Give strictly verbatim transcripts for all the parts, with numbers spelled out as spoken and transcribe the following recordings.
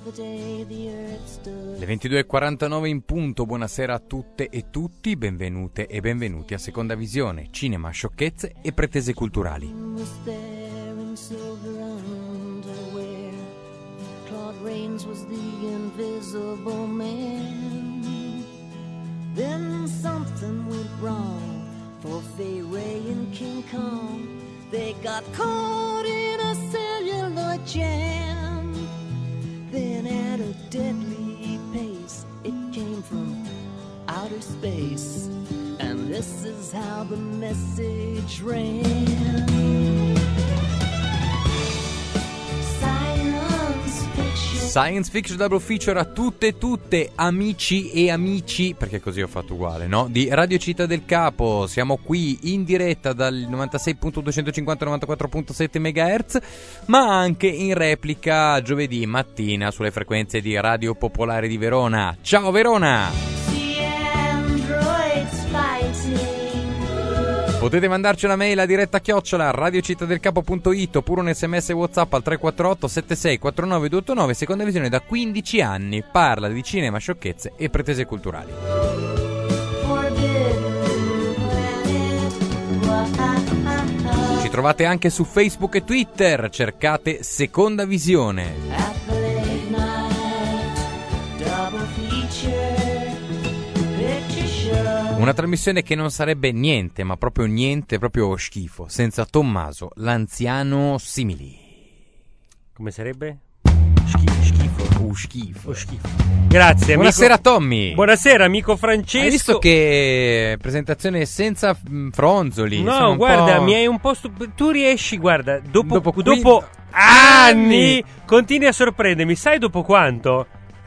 Le ventidue e quarantanove in punto, buonasera a tutte e tutti, benvenute e benvenuti a Seconda Visione, cinema, sciocchezze e pretese culturali. Rains was the invisible man. Then something went wrong for Fay Ray and King Kong. They got caught in a celluloid jam. Then at a deadly pace, it came from outer space. And this is how the message ran. Science Fiction Double Feature a tutte e tutte, amici e amici, perché così ho fatto uguale, no? Di Radio Città del Capo. Siamo qui in diretta dal novantasei virgola duecentocinquanta novantaquattro virgola sette megahertz, ma anche in replica giovedì mattina sulle frequenze di Radio Popolare di Verona. Ciao Verona! Potete mandarci una mail a diretta chiocciola radiocittadelcapo.it oppure un sms WhatsApp al tre quattro otto sette sei quattro nove due otto nove. Seconda Visione da quindici anni parla di cinema, sciocchezze e pretese culturali. Ci trovate anche su Facebook e Twitter, cercate Seconda Visione. Una trasmissione che non sarebbe niente, ma proprio niente, proprio schifo, senza Tommaso, l'anziano simili. Come sarebbe? Schifo. Schifo. Uh, schifo. Oh, schifo. Grazie, buonasera amico. Tommy. Buonasera, amico Francesco. Hai visto che presentazione senza fronzoli? No, guarda, po'... mi hai un po' stup- tu riesci, guarda, dopo, dopo, qui... dopo anni continui a sorprendermi. Sai dopo quanto?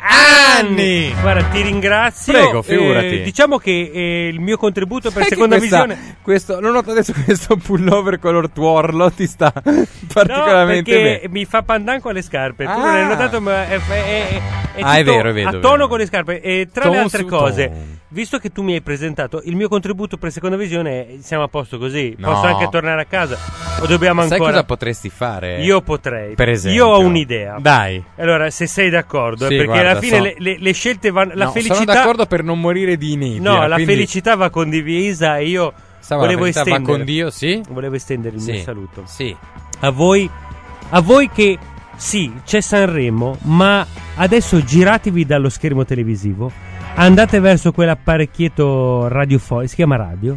Anni! Guarda, ti ringrazio. Prego, figurati. Eh, diciamo che eh, il mio contributo per Sai Seconda questa, Visione. Questo, non noto adesso questo pullover color tuorlo ti sta particolarmente no, perché bene. Mi fa pandan con le scarpe. Ah. Tu non hai notato, ma è, è, è, è ah, è vero, è vero, a tono vero. Con le scarpe. E tra ton le altre cose, ton. Visto che tu mi hai presentato il mio contributo per Seconda Visione, è, siamo a posto così. No. Posso anche tornare a casa? O dobbiamo ancora? Sai cosa potresti fare? Io potrei. Per esempio. Io ho un'idea. Dai. Allora, se sei d'accordo, Sì, perché guarda, alla fine so... le, le, le scelte vanno. La no, felicità. Sono d'accordo per non morire di inedia. No, la quindi... felicità va condivisa e io Stavo volevo la estendere. Va con Dio, sì? Volevo estendere il sì. mio saluto. Sì. A voi, a voi che sì, c'è Sanremo, ma adesso giratevi dallo schermo televisivo, andate verso quell'apparecchietto radiofonico, si chiama radio.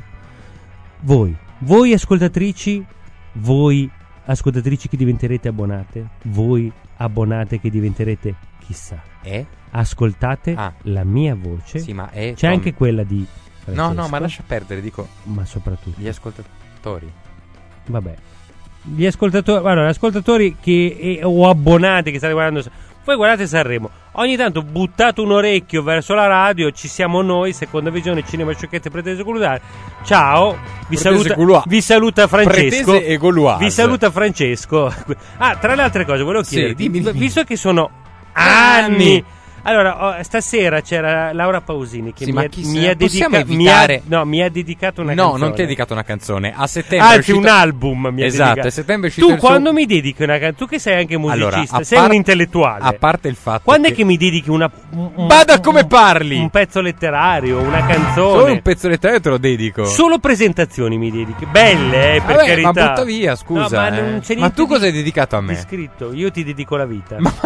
Voi, voi ascoltatrici, voi ascoltatrici che diventerete abbonate, voi abbonate che diventerete chissà. Eh? Ascoltate ah. la mia voce. Sì, ma è c'è Tom... anche quella di Francesco. No, no, ma lascia perdere, dico. Ma soprattutto gli ascoltatori. Vabbè. Gli ascoltatori, allora, ascoltatori che eh, o abbonati che state guardando, voi guardate Sanremo, ogni tanto buttate un orecchio verso la radio, ci siamo noi, Seconda Visione, cinema, sciocchezze, pretese culturali. Ciao, vi saluta, Gulua. vi saluta Francesco. Pretese e Gauloise. Vi saluta Francesco. Ah, tra le altre cose volevo sì, chiederti, dimmi, dimmi. visto che sono anni. Allora, oh, stasera c'era Laura Pausini che sì, mi, ma ha, chi mi, ha dedica- evitare... mi, ha, no, mi ha dedicato una no, canzone. No, non ti ha dedicato una canzone. A settembre Anzi, è uscito... un album mi ha esatto, dedicato. a settembre è uscito Tu il quando suo... mi dedichi una canzone, tu che sei anche musicista, allora, sei par... un intellettuale. A parte il fatto quando che... è che mi dedichi una un, Bada come parli! Un pezzo letterario, una canzone. Solo un pezzo letterario te lo dedico. Solo presentazioni mi dedichi. Belle, eh, per Vabbè, carità. ma butta via, scusa. No, ma, eh. non c'è ma tu di... cosa hai dedicato a me? Di scritto, io ti dedico la vita. Ma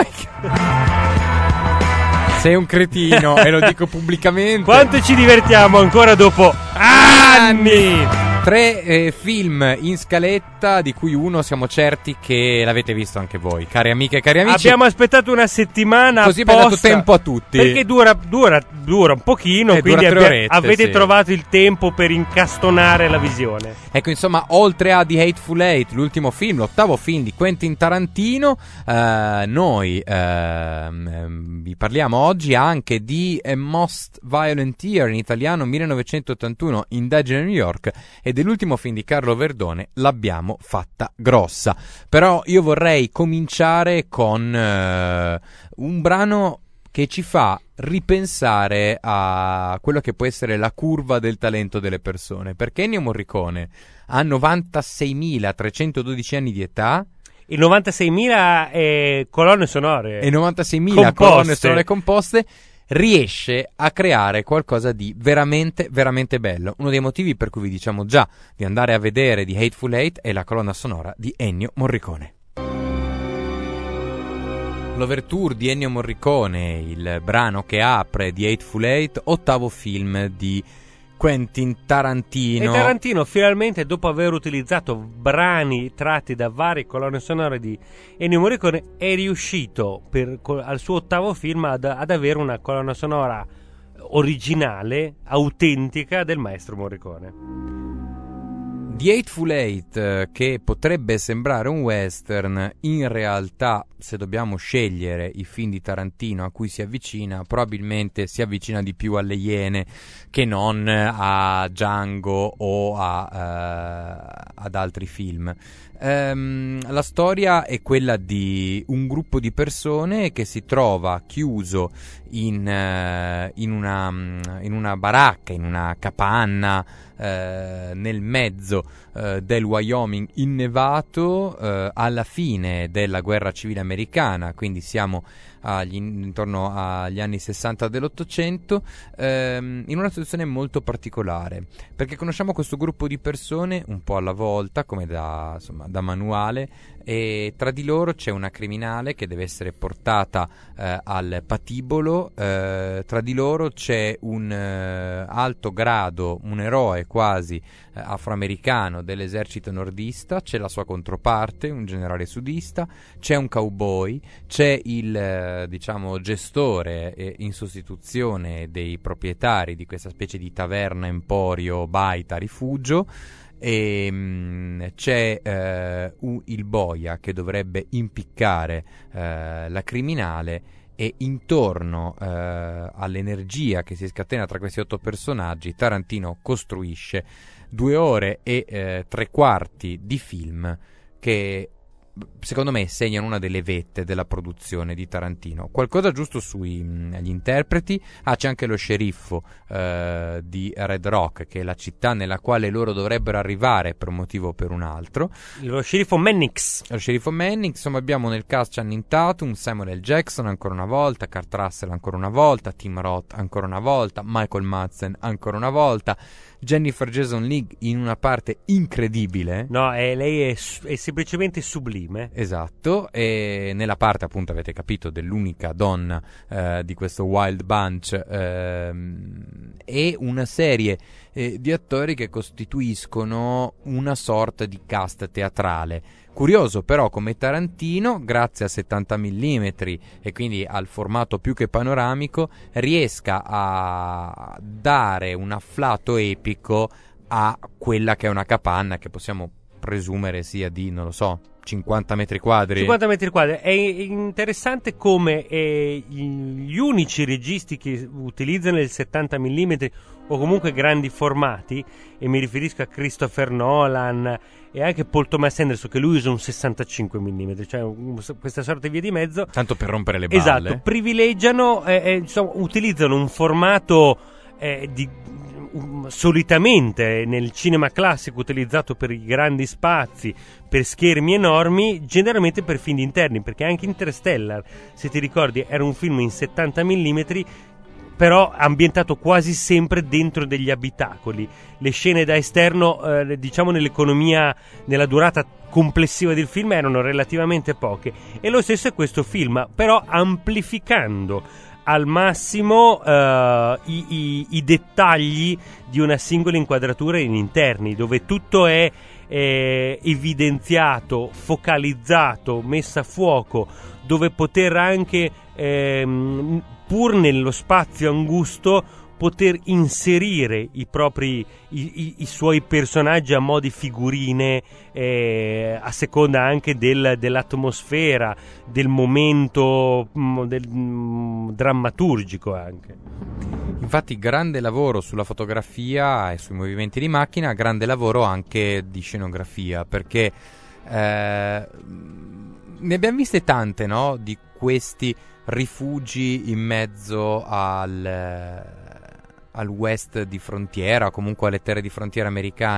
sei un cretino e lo dico pubblicamente. Quanto ci divertiamo ancora dopo anni. Tre eh, film in scaletta, di cui uno siamo certi che l'avete visto anche voi, cari amiche e cari amici. Abbiamo aspettato una settimana così apposta, abbiamo dato tempo a tutti. perché dura, dura, dura un pochino, eh, quindi abbia, orette, avete sì. trovato il tempo per incastonare la visione. Ecco, insomma, oltre a The Hateful Eight, l'ultimo film, l'ottavo film di Quentin Tarantino, eh, noi eh, vi parliamo oggi anche di A Most Violent Year, in italiano millenovecentottantuno, Indagine a New York, e dell'ultimo film di Carlo Verdone, L'abbiamo fatta grossa. Però io vorrei cominciare con eh, un brano che ci fa ripensare a quello che può essere la curva del talento delle persone, perché Ennio Morricone ha novantaseimilatrecentododici anni di età e novantaseimila eh, colonne sonore e novantaseimila composte. colonne sonore composte, riesce a creare qualcosa di veramente, veramente bello. Uno dei motivi per cui vi diciamo già di andare a vedere The Hateful Eight è la colonna sonora di Ennio Morricone. L'Overture di Ennio Morricone, il brano che apre The Hateful Eight, ottavo film di Quentin Tarantino. E Tarantino finalmente, dopo aver utilizzato brani tratti da varie colonne sonore di Ennio Morricone, è riuscito per, al suo ottavo film ad, ad avere una colonna sonora originale, autentica del maestro Morricone. The Hateful Eight, che potrebbe sembrare un western, in realtà, se dobbiamo scegliere i film di Tarantino a cui si avvicina, probabilmente si avvicina di più alle Iene che non a Django o a, uh, ad altri film. Um, la storia è quella di un gruppo di persone che si trova chiuso in, uh, in, una, in una baracca, in una capanna uh, nel mezzo uh, del Wyoming innevato uh, alla fine della guerra civile americana, quindi siamo agli, intorno agli anni sessanta dell'Ottocento, ehm, in una situazione molto particolare, perché conosciamo questo gruppo di persone un po' alla volta, come da, insomma, da manuale, e tra di loro c'è una criminale che deve essere portata eh, al patibolo, eh, tra di loro c'è un eh, alto grado, un eroe quasi eh, afroamericano dell'esercito nordista, c'è la sua controparte, un generale sudista, c'è un cowboy, c'è il eh, diciamo gestore eh, in sostituzione dei proprietari di questa specie di taverna, emporio, baita, rifugio, e mh, c'è eh, un, il boia che dovrebbe impiccare eh, la criminale, e intorno eh, all'energia che si scatena tra questi otto personaggi Tarantino costruisce due ore e eh, tre quarti di film che secondo me segnano una delle vette della produzione di Tarantino. Qualcosa giusto sugli interpreti. Ah, c'è anche lo sceriffo eh, di Red Rock, che è la città nella quale loro dovrebbero arrivare per un motivo o per un altro. Lo sceriffo Mannix. Lo sceriffo Mannix. Insomma, abbiamo nel cast Channing Tatum, Samuel L. Jackson ancora una volta, Kurt Russell ancora una volta, Tim Roth ancora una volta, Michael Madsen ancora una volta, Jennifer Jason Leigh in una parte incredibile. No, è, lei è, è semplicemente sublime. Esatto, e nella parte, appunto, avete capito, dell'unica donna eh, di questo Wild Bunch, ehm, e una serie eh, di attori che costituiscono una sorta di cast teatrale. Curioso però come Tarantino, grazie a settanta millimetri e quindi al formato più che panoramico, riesca a dare un afflato epico a quella che è una capanna che possiamo presumere sia di, non lo so, cinquanta metri quadri. cinquanta metri quadri. È interessante come eh, gli unici registi che utilizzano il settanta millimetri o comunque grandi formati, e mi riferisco a Christopher Nolan e anche Paul Thomas Anderson, che lui usa un sessantacinque millimetri, cioè un, questa sorta di via di mezzo, tanto per rompere le balle. Esatto, privilegiano, eh, eh, insomma, utilizzano un formato eh, di um, solitamente nel cinema classico utilizzato per i grandi spazi, per schermi enormi, generalmente per film interni, perché anche Interstellar, se ti ricordi, era un film in settanta millimetri, però ambientato quasi sempre dentro degli abitacoli. Le scene da esterno, eh, diciamo nell'economia, nella durata complessiva del film, erano relativamente poche, e lo stesso è questo film, però amplificando al massimo uh, i, i, i dettagli di una singola inquadratura in interni, dove tutto è eh, evidenziato, focalizzato, messo a fuoco, dove poter anche ehm, pur nello spazio angusto poter inserire i propri i, i, i suoi personaggi a mo' di figurine, eh, a seconda anche del, dell'atmosfera, del momento mh, del, mh, drammaturgico anche. Infatti grande lavoro sulla fotografia e sui movimenti di macchina, grande lavoro anche di scenografia, perché eh, ne abbiamo viste tante, no? Di questi rifugi in mezzo al, al west di frontiera, o comunque alle terre di frontiera americane.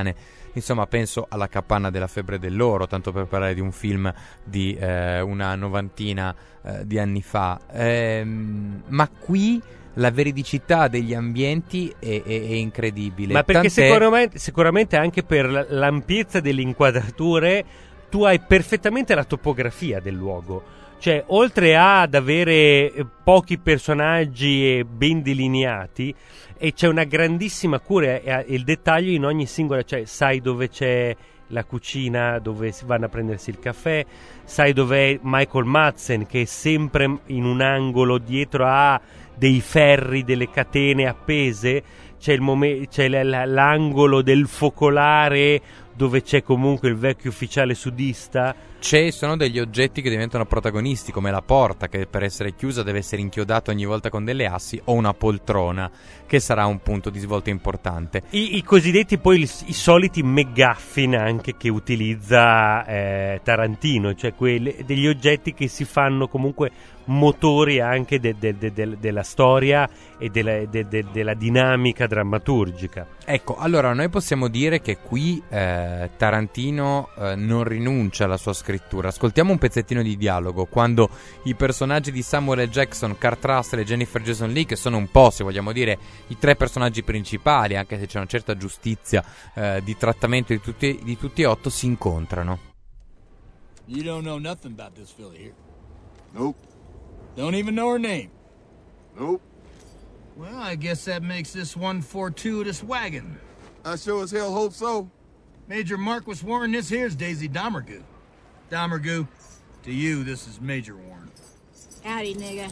insomma penso alla Capanna della febbre dell'oro, tanto per parlare di un film di eh, una novantina eh, di anni fa, ehm, ma qui la veridicità degli ambienti è, è, è incredibile. Ma perché Tant'è... sicuramente, sicuramente anche per l'ampiezza delle inquadrature tu hai perfettamente la topografia del luogo. Cioè, oltre ad avere pochi personaggi e ben delineati, e c'è una grandissima cura e il dettaglio in ogni singola, cioè sai dove c'è la cucina dove si vanno a prendersi il caffè, sai dov'è Michael Madsen che è sempre in un angolo dietro a dei ferri, delle catene appese, c'è, il mom- c'è l- l'angolo del focolare dove c'è comunque il vecchio ufficiale sudista. Ci sono degli oggetti che diventano protagonisti, come la porta che per essere chiusa deve essere inchiodata ogni volta con delle assi, o una poltrona che sarà un punto di svolta importante. I, i cosiddetti poi i, i soliti McGuffin anche che utilizza eh, Tarantino, cioè quelli, degli oggetti che si fanno comunque motori anche de, de, de, de, della storia e della, de, de, della dinamica drammaturgica. Ecco, allora noi possiamo dire che qui eh, Tarantino eh, non rinuncia alla sua scrittura. Ascoltiamo un pezzettino di dialogo quando i personaggi di Samuel L. Jackson, Kurt Russell e Jennifer Jason Leigh, che sono un po', se vogliamo dire, i tre personaggi principali, anche se c'è una certa giustizia eh, di trattamento di tutti, di tutti e otto, si incontrano. You don't know nothing about this fella here. Nope. Don't even know her name. Nope. Well, I guess that makes this one fortuitous wagon. I sure as hell hope so. Major Marquis Warren, this here's Daisy Domergue. Domergue, to you, this is Major Warren. Howdy, nigga.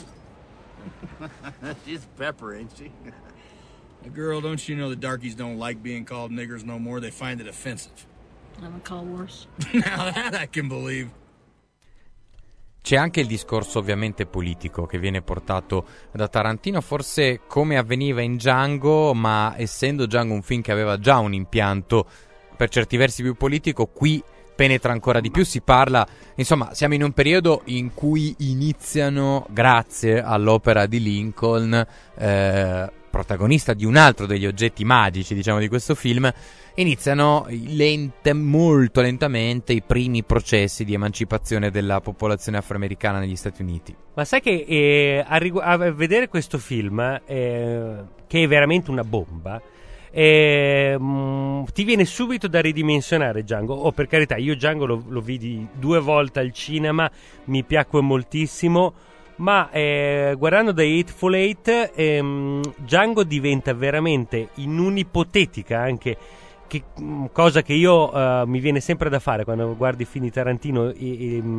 She's pepper, ain't she? Girl, don't you know the darkies don't like being called niggers no more? They find it offensive. I'm gonna call worse. Now that I can believe. C'è anche il discorso ovviamente politico che viene portato da Tarantino, forse come avveniva in Django, ma essendo Django un film che aveva già un impianto per certi versi più politico, qui penetra ancora di più. Si parla, insomma, siamo in un periodo in cui iniziano, grazie all'opera di Lincoln, eh, protagonista di un altro degli oggetti magici, diciamo, di questo film, iniziano lente, molto lentamente i primi processi di emancipazione della popolazione afroamericana negli Stati Uniti. Ma sai che eh, a, rigu- a vedere questo film, eh, che è veramente una bomba, eh, mh, ti viene subito da ridimensionare Django. Oh, per carità, io Django lo, lo vidi due volte al cinema, mi piacque moltissimo, ma eh, guardando The Hateful Eight, ehm, Django diventa veramente, in un'ipotetica anche che, cosa che io uh, mi viene sempre da fare quando guardi i film di Tarantino, e, e,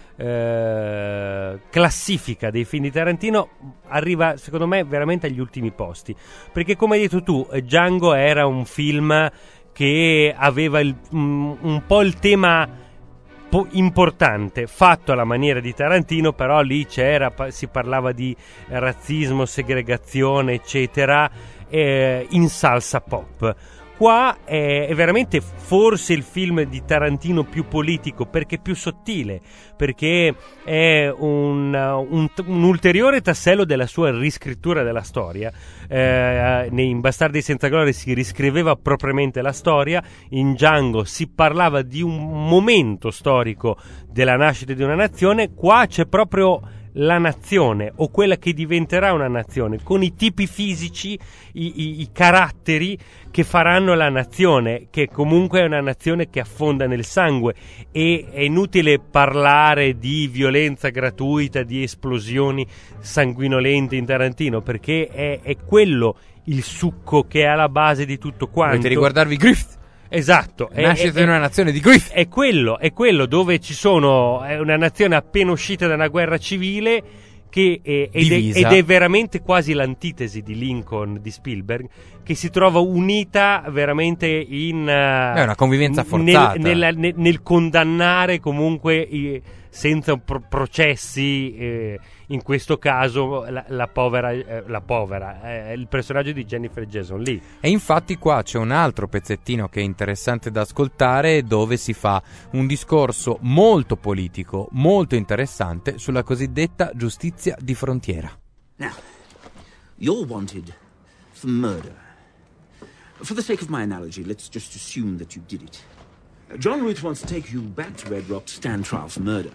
uh, classifica dei film di Tarantino, arriva secondo me veramente agli ultimi posti, perché come hai detto tu, Django era un film che aveva il, um, un po' il tema po- importante fatto alla maniera di Tarantino, però lì c'era, si parlava di razzismo, segregazione eccetera, eh, in salsa pop. Qua è, è veramente forse il film di Tarantino più politico, perché più sottile, perché è un, un, un ulteriore tassello della sua riscrittura della storia. Eh, in Bastardi senza gloria si riscriveva propriamente la storia, in Django si parlava di un momento storico della nascita di una nazione, qua c'è proprio la nazione, o quella che diventerà una nazione, con i tipi fisici, i, i, i caratteri che faranno la nazione, che comunque è una nazione che affonda nel sangue. E è inutile parlare di violenza gratuita, di esplosioni sanguinolente in Tarantino, perché è, è quello il succo che è alla base di tutto quanto. Dovete riguardarvi Griffith. Esatto, nascita di una nazione di Griffith. È quello, è quello dove ci sono, è una nazione appena uscita da una guerra civile che è, ed, è, ed è veramente quasi l'antitesi di Lincoln di Spielberg, che si trova unita veramente in è una convivenza forzata nel, nel, nel, nel condannare comunque i, senza pro- processi eh, in questo caso la, la povera eh, la povera eh, il personaggio di Jennifer Jason Leigh. E infatti qua c'è un altro pezzettino che è interessante da ascoltare, dove si fa un discorso molto politico, molto interessante, sulla cosiddetta giustizia di frontiera. Now, you're wanted for murder. For the sake of my analogy, let's just assume that you did it. Uh, John Ruth wants to take you back to Red Rock to stand trial for murder.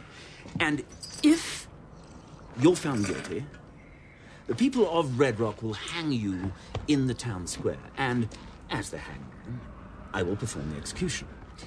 And if you're found guilty, the people of Red Rock will hang you in the town square. And as the hangman, I will perform the execution.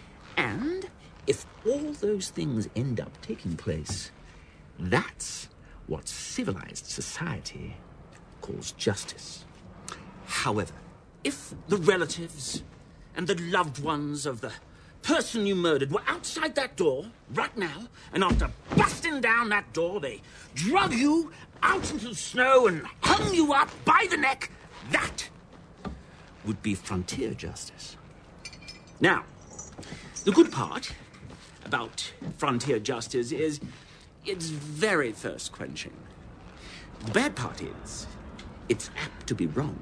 And if all those things end up taking place, that's what civilized society calls justice. However, if the relatives and the loved ones of the person you murdered were outside that door right now, and after busting down that door, they drug you out into the snow and hung you up by the neck, that would be frontier justice. Now, the good part about frontier justice is it's very thirst-quenching. The bad part is it's apt to be wrong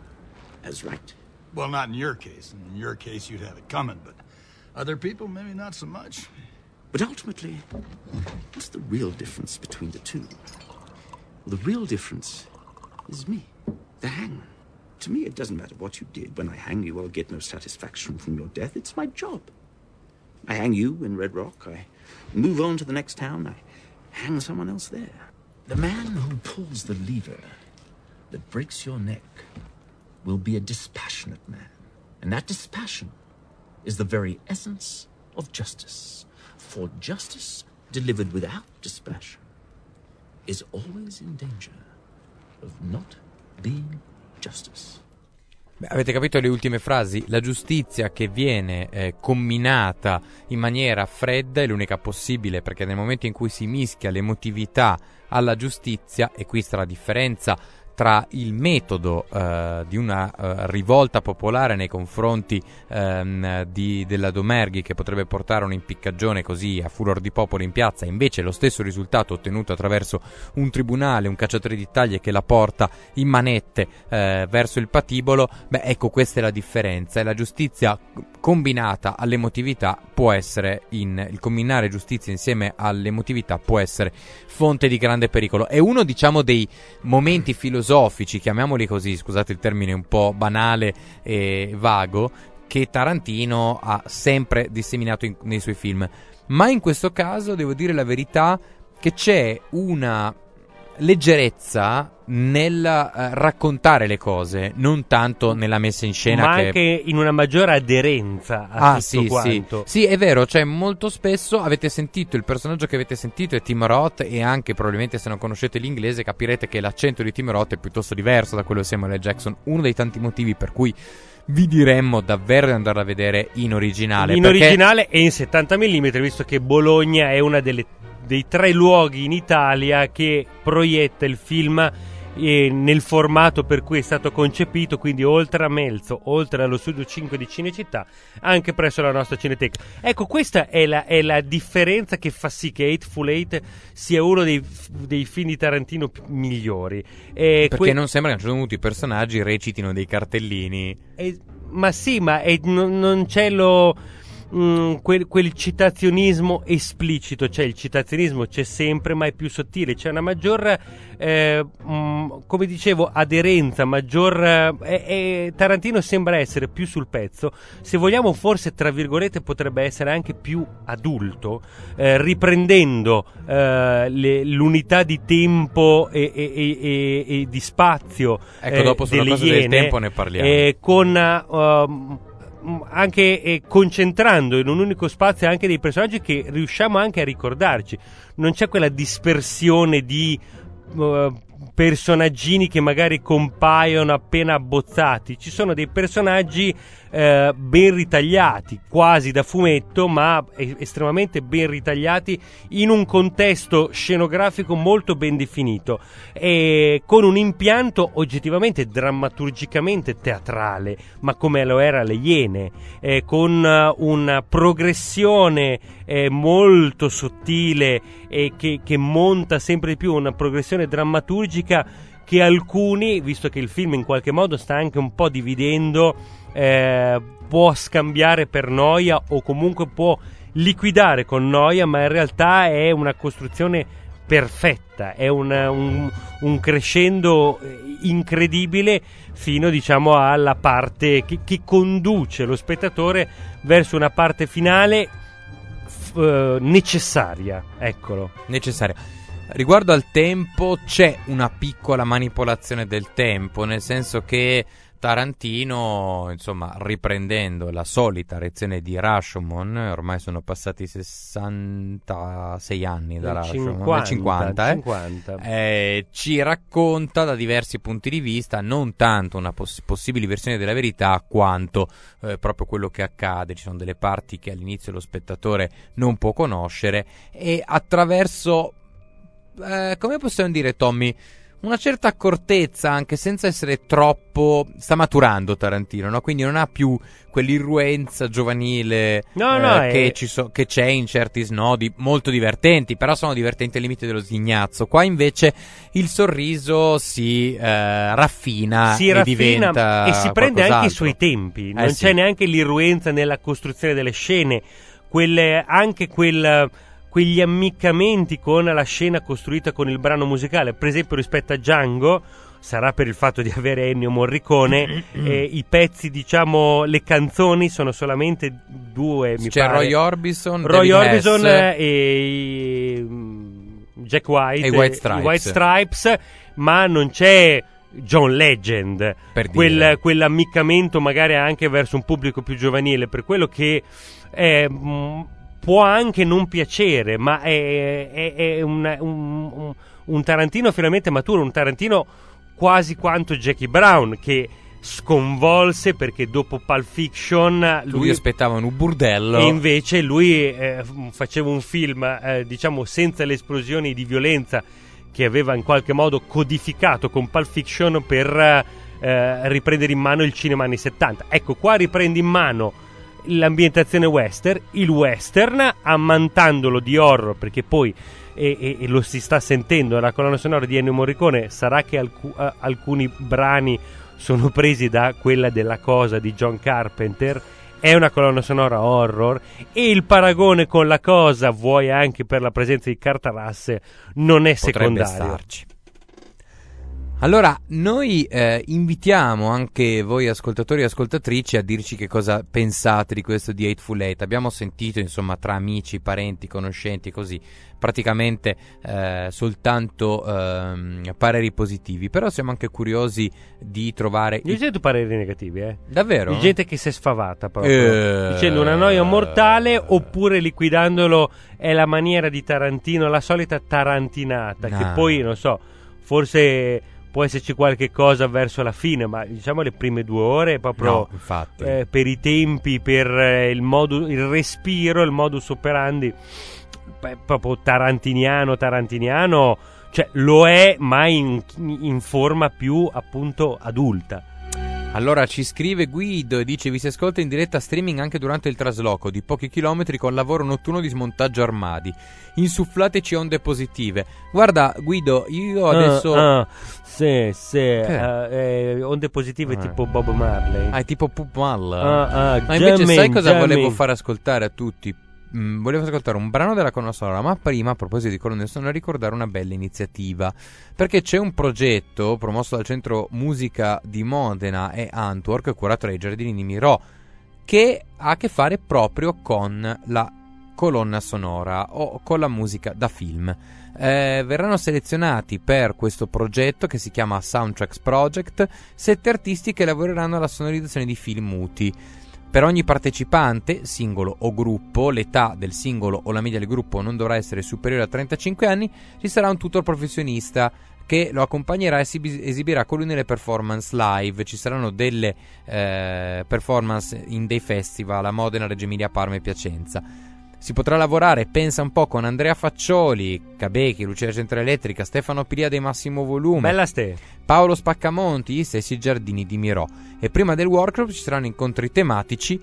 as right. Well, not in your case. In your case, you'd have it coming, but other people, maybe not so much. But ultimately, what's the real difference between the two? Well, the real difference is me, the hangman. To me, it doesn't matter what you did. When I hang you, I'll get no satisfaction from your death. It's my job. I hang you in Red Rock. I move on to the next town. I hang someone else there. The man who pulls the lever that breaks your neck will be a dispassionate man. And that dispassion is the very essence of justice. For justice delivered without dispassion is always in danger of not being justice. Beh, avete capito le ultime frasi? La giustizia che viene eh, comminata in maniera fredda è l'unica possibile, perché nel momento in cui si mischia l'emotività alla giustizia, e qui sta la differenza tra il metodo eh, di una eh, rivolta popolare nei confronti ehm, di, della Domerghi, che potrebbe portare un'impiccagione così a furor di popolo in piazza, e invece lo stesso risultato ottenuto attraverso un tribunale, un cacciatore di taglie che la porta in manette eh, verso il patibolo. Beh, ecco, questa è la differenza, e la giustizia combinata all'emotività può essere in, il combinare giustizia insieme all'emotività può essere fonte di grande pericolo. È uno, diciamo, dei momenti filosofici, chiamiamoli così, scusate il termine un po' banale e vago, che Tarantino ha sempre disseminato in, nei suoi film. Ma in questo caso devo dire la verità, che c'è una leggerezza nel uh, raccontare le cose, non tanto nella messa in scena, ma che... anche in una maggiore aderenza a ah, tutto sì, quanto. Sì. Sì, è vero, cioè molto spesso avete sentito, il personaggio che avete sentito è Tim Roth, e anche probabilmente se non conoscete l'inglese capirete che l'accento di Tim Roth è piuttosto diverso da quello di Samuel L. Jackson, uno dei tanti motivi per cui vi diremmo davvero di andarla a vedere in originale. In perché... originale e in settanta millimetri, visto che Bologna è una delle dei tre luoghi in Italia che proietta il film eh, nel formato per cui è stato concepito, quindi oltre a Melzo, oltre allo Studio cinque di Cinecittà, anche presso la nostra Cineteca. Ecco, questa è la, è la differenza che fa sì che Hateful Eight sia uno dei, dei film di Tarantino più migliori. Eh, perché que- non sembra che a un certo punto i personaggi recitino dei cartellini. eh, ma sì, ma è, non, non c'è lo... Mm, quel, quel citazionismo esplicito, cioè il citazionismo c'è sempre, ma è più sottile, c'è una maggior eh, mm, come dicevo aderenza, maggior eh, eh, Tarantino sembra essere più sul pezzo, se vogliamo forse tra virgolette potrebbe essere anche più adulto, eh, riprendendo eh, le, l'unità di tempo e, e, e, e, e di spazio, ecco, eh, dopo sulla cosa del tempo ne parliamo, eh, con uh, anche eh, concentrando in un unico spazio anche dei personaggi che riusciamo anche a ricordarci. Non c'è quella dispersione di uh, personaggini che magari compaiono appena abbozzati. Ci sono dei personaggi eh, ben ritagliati, quasi da fumetto, ma eh, estremamente ben ritagliati in un contesto scenografico molto ben definito, e con un impianto oggettivamente drammaturgicamente teatrale, ma come lo era Le Iene, eh, con uh, una progressione eh, molto sottile e che, che monta sempre di più, una progressione drammaturgica che alcuni, visto che il film in qualche modo sta anche un po' dividendo, eh, può scambiare per noia o comunque può liquidare con noia, ma in realtà è una costruzione perfetta, è una, un, un crescendo incredibile fino, diciamo, alla parte che, che conduce lo spettatore verso una parte finale f- eh, necessaria, eccolo. Necessaria. Riguardo al tempo, c'è una piccola manipolazione del tempo, nel senso che Tarantino, insomma, riprendendo la solita lezione di Rashomon, ormai sono passati sessantasei anni da Rashomon, cinquanta, cinquanta, eh? cinquanta. Eh, ci racconta da diversi punti di vista, non tanto una poss- possibile versione della verità, quanto eh, proprio quello che accade. Ci sono delle parti che all'inizio lo spettatore non può conoscere, e attraverso, eh, come possiamo dire, Tommy, una certa accortezza, anche senza essere troppo, sta maturando Tarantino, no? Quindi non ha più quell'irruenza giovanile no, no, eh, che, è... ci so, che c'è in certi snodi molto divertenti, però sono divertenti ai limiti dello sghignazzo. Qua invece il sorriso si eh, raffina si e raffina diventa e si prende anche i qualcos'altro. suoi tempi, Eh, non sì. c'è neanche l'irruenza nella costruzione delle scene, quelle, anche quel... quegli ammiccamenti con la scena costruita con il brano musicale, per esempio rispetto a Django, sarà per il fatto di avere Ennio Morricone, eh, i pezzi, diciamo, le canzoni sono solamente due, mi C'è pare. Roy Orbison, Roy David Orbison Hess e mm, Jack White e i White i Stripes. White Stripes, ma non c'è John Legend, per quel, dire. quell'ammiccamento magari anche verso un pubblico più giovanile, per quello che è... Mm, può anche non piacere, ma è, è, è una, un, un, un Tarantino finalmente maturo, un Tarantino quasi quanto Jackie Brown, che sconvolse perché dopo Pulp Fiction lui, lui aspettava un burdello e invece lui eh, faceva un film eh, diciamo senza le esplosioni di violenza che aveva in qualche modo codificato con Pulp Fiction per eh, riprendere in mano il cinema anni settanta. Ecco, qua riprende in mano l'ambientazione western, il western, ammantandolo di horror, perché poi e, e, e lo si sta sentendo nella colonna sonora di Ennio Morricone. Sarà che alc- uh, alcuni brani sono presi da quella della Cosa di John Carpenter, è una colonna sonora horror, e il paragone con La Cosa, vuoi anche per la presenza di Kurt Russell, non è potrebbe secondario. starci. Allora, noi eh, invitiamo anche voi ascoltatori e ascoltatrici a dirci che cosa pensate di questo di Hateful Eight. Abbiamo sentito, insomma, tra amici, parenti, conoscenti, così, praticamente eh, soltanto eh, pareri positivi. Però siamo anche curiosi di trovare... Io sento pareri negativi, eh. Davvero? Di gente che si è sfavata proprio, Eh... dicendo una noia mortale, oppure liquidandolo è la maniera di Tarantino, la solita tarantinata, No. che poi, non so, forse... può esserci qualche cosa verso la fine, ma diciamo le prime due ore proprio No, infatti. eh, per i tempi, per eh, il modo, il respiro, il modus operandi, beh, proprio tarantiniano, tarantiniano, cioè lo è, ma in, in forma più appunto adulta. Allora ci scrive Guido e dice: vi si ascolta in diretta streaming anche durante il trasloco di pochi chilometri con lavoro notturno di smontaggio armadi. Insufflateci onde positive. Guarda Guido, io adesso ah, ah, sì, sì, Che? eh, eh, onde positive Ah. tipo Bob Marley. Ah, è tipo Pup Mal. Ah, ah, Ma invece jamming, sai cosa jamming. volevo fare ascoltare a tutti? Mm, volevo ascoltare un brano della colonna sonora, ma prima, a proposito di colonne sonore, ricordare una bella iniziativa, perché c'è un progetto promosso dal Centro Musica di Modena e Antwerp, curato dai giardini di Mirò, che ha a che fare proprio con la colonna sonora o con la musica da film. Eh, verranno selezionati per questo progetto, che si chiama Soundtracks Project, sette artisti che lavoreranno alla sonorizzazione di film muti. Per ogni partecipante, singolo o gruppo, l'età del singolo o la media del gruppo non dovrà essere superiore a trentacinque anni, ci sarà un tutor professionista che lo accompagnerà e esibi- esibirà con lui nelle performance live. Ci saranno delle eh, performance in dei festival a Modena, Reggio Emilia, Parma e Piacenza. Si potrà lavorare, pensa un po', con Andrea Faccioli, Cabecchi, Lucia Centrale Elettrica, Stefano Pilia dei Massimo Volume, Bella ste. Paolo Spaccamonti, gli stessi giardini di Mirò. E prima del workshop ci saranno incontri tematici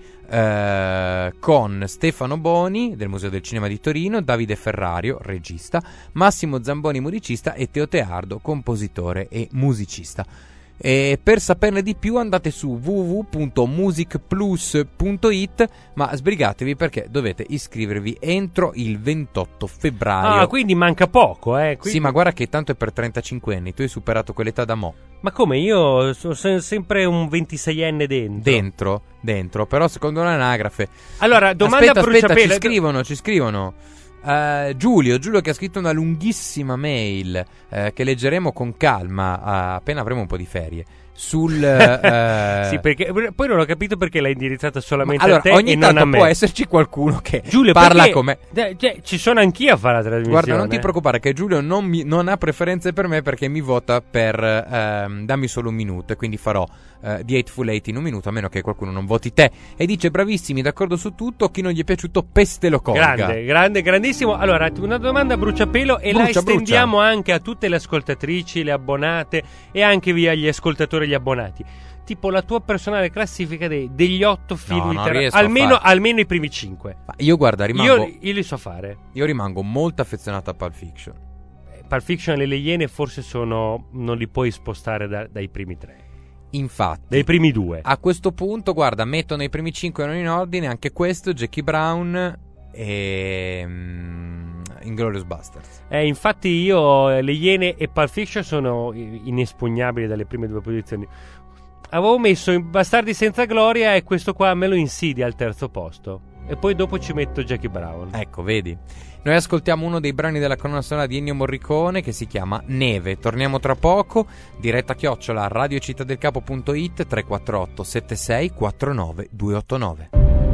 eh, con Stefano Boni del Museo del Cinema di Torino, Davide Ferrario, regista, Massimo Zamboni, musicista, e Teo Teardo, compositore e musicista. E per saperne di più andate su w w w punto music plus punto i t, ma sbrigatevi perché dovete iscrivervi entro il ventotto febbraio. Ah, quindi manca poco, eh? Quindi... Sì, ma guarda che tanto è per trentacinque anni, tu hai superato quell'età da mo'. Ma come, io sono se- sempre un ventiseienne dentro. Dentro, dentro, però secondo l'anagrafe. Allora, domanda aspetta, a aspetta, ci bruciapelo. scrivono, ci scrivono. Uh, Giulio, Giulio che ha scritto una lunghissima mail uh, che leggeremo con calma uh, appena avremo un po' di ferie. Sul uh, Sì, perché poi non ho capito perché l'hai indirizzata solamente allora, a te ogni e non a tanto me. può esserci qualcuno che Giulio, parla perché- come. Eh, cioè, ci sono anch'io a fare la trasmissione. Guarda, non ti preoccupare che Giulio non, mi, non ha preferenze per me perché mi vota per ehm, dammi solo un minuto e quindi farò eh, The Hateful Eight in un minuto, a meno che qualcuno non voti te. E dice bravissimi, d'accordo su tutto, chi non gli è piaciuto peste lo colga. Grande, grande, grandissimo. Allora, una domanda a bruciapelo e Brucia, la estendiamo anche a tutte le ascoltatrici, le abbonate e anche via gli ascoltatori e gli abbonati. Tipo la tua personale classifica dei, degli otto film non literari, riesco a almeno, fare. almeno i primi cinque. Ma io guarda, rimango, Io, io li so fare. io rimango molto affezionato a Pulp Fiction. Pulp Fiction e le Iene forse sono, non li puoi spostare da- dai primi tre, Infatti, dai primi due. a questo punto, guarda, metto nei primi cinque non in ordine anche questo, Jackie Brown e mm, Inglourious Basterds. Eh, infatti io eh, le Iene e Pulp Fiction sono i- inespugnabili dalle prime due posizioni. Avevo messo in Bastardi senza gloria e questo qua me lo insidia al terzo posto. E poi dopo ci metto Jackie Brown. Ecco, vedi. Noi ascoltiamo uno dei brani della colonna sonora di Ennio Morricone che si chiama Neve. Torniamo tra poco. Diretta chiocciola radiocittadelcapo punto i t tre quattro otto sette sei quattro nove due otto nove.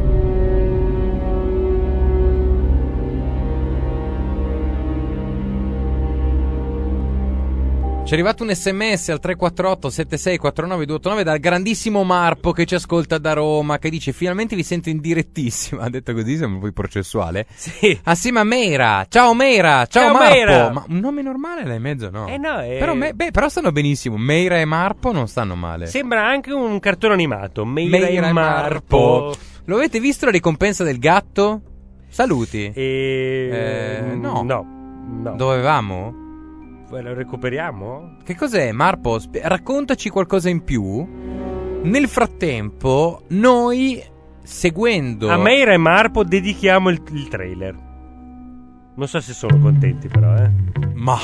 Ci è arrivato un sms al tre quattro otto sette sei quattro nove due otto nove dal grandissimo Marpo che ci ascolta da Roma, che dice finalmente vi sento in direttissima. Ha detto così, sembra poi processuale. Sì. Assieme a Meira. Ciao Meira, ciao, Ciao, Marpo. Meira. Ma un nome normale là in mezzo no? Eh no, eh... Però, me- beh, però stanno benissimo. Meira e Marpo non stanno male. Sembra anche un cartone animato. Meira, Meira e e Marpo. Marpo. Lo avete visto la ricompensa del gatto? Saluti. E... Eh, no. No. No. Dovevamo? Lo recuperiamo? Che cos'è, Marpo? Sp- raccontaci qualcosa in più. Nel frattempo, noi, seguendo... A Meira e Marpo dedichiamo il, il trailer. Non so se sono contenti però, eh. Ma...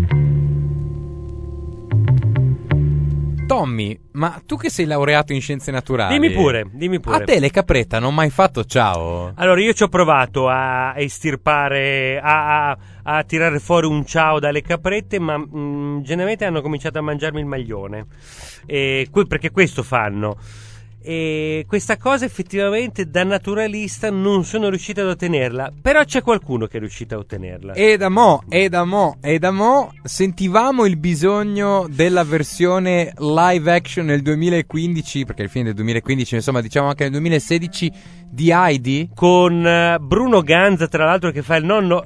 Tommy, ma tu che sei laureato in scienze naturali... Dimmi pure, dimmi pure. A te le caprette hanno mai fatto ciao? Allora, io ci ho provato a estirpare, a, a, a tirare fuori un ciao dalle caprette, ma mh, generalmente hanno cominciato a mangiarmi il maglione. E, que- perché questo fanno. E questa cosa effettivamente da naturalista non sono riuscito ad ottenerla. Però c'è qualcuno che è riuscito a ottenerla. E da mo, e da mo, e da mo sentivamo il bisogno della versione live action nel duemilaquindici, perché il film del duemilaquindici, insomma diciamo anche nel duemilasedici, di Heidi. Con uh, Bruno Ganza, tra l'altro, che fa il nonno.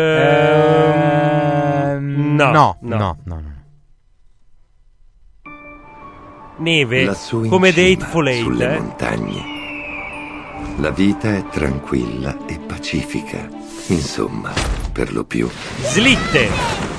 Ehm... Ehm, no, no, no. no, no, no. Neve, Lassù in come The cima, Hateful Eight, sulle eh? montagne. La vita è tranquilla e pacifica. Insomma, per lo più. Slitte.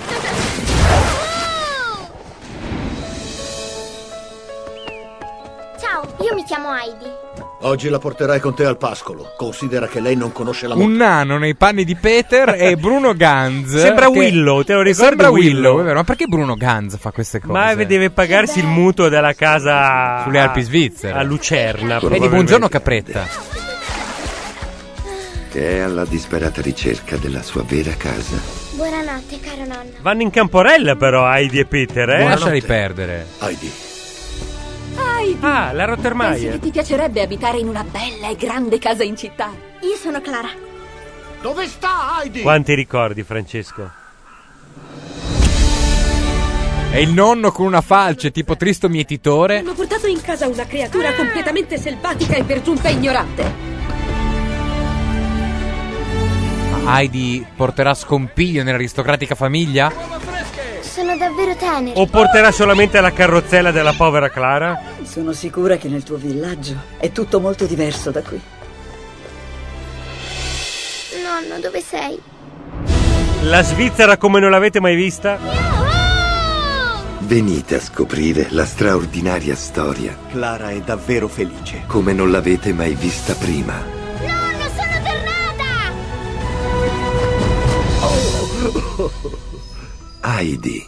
Ciao, io mi chiamo Heidi. Oggi la porterai con te al pascolo. Considera che lei non conosce la Un nano nei panni di Peter e Bruno Ganz. Sembra che- Willow, te lo ricordi? Sembra Willow, Willow? è vero. Ma perché Bruno Ganz fa queste cose? Ma deve pagarsi il mutuo della casa Sulle Alpi svizzere. a Lucerna. Vedi, buongiorno Capretta. Che è alla disperata ricerca della sua vera casa. Buonanotte, caro nonno. Vanno in camporella però Heidi e Peter, eh? Lasciali perdere. Heidi. Heidi, Ah, la pensi che Rottermeier. ti piacerebbe abitare in una bella e grande casa in città? Io sono Clara. Dove sta Heidi? Quanti ricordi, Francesco? E il nonno con una falce tipo Tristo mietitore. Hanno portato in casa una creatura completamente selvatica e per giunta ignorante. Heidi porterà scompiglio nell'aristocratica famiglia? Sono davvero teneri. O porterà solamente la carrozzella della povera Clara? Sono sicura che nel tuo villaggio è tutto molto diverso da qui. Nonno, dove sei? La Svizzera come non l'avete mai vista? Venite a scoprire la straordinaria storia. Clara è davvero felice. Come non l'avete mai vista prima. Nonno, sono tornata! Heidi.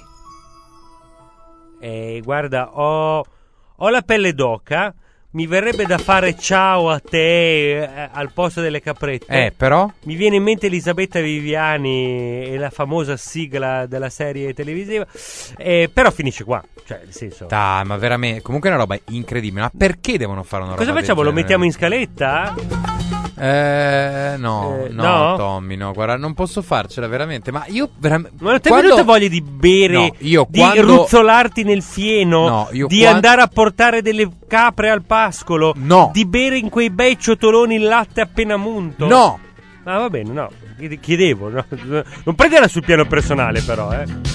Eh, guarda, ho, ho la pelle d'oca. Mi verrebbe da fare ciao a te eh, al posto delle caprette. Eh, però? Mi viene in mente Elisabetta Viviani e la famosa sigla della serie televisiva. Eh, però finisce qua. Cioè, nel senso. Dai, ma veramente. Comunque è una roba incredibile. Ma perché devono fare una roba Cosa facciamo? del Lo mettiamo in scaletta? Eh, no, Eh, no, no? Tommy, no, guarda, non posso farcela veramente. Ma io veramente. Non ti è venuta voglia di bere, No, io di quando- ruzzolarti nel fieno, No, io di quan- andare a portare delle capre al pascolo, No. di bere in quei bei ciotoloni il latte appena munto? No! Ah, va bene, no. Chiede- Chiedevo, no? Non prenderla sul piano personale, però, eh.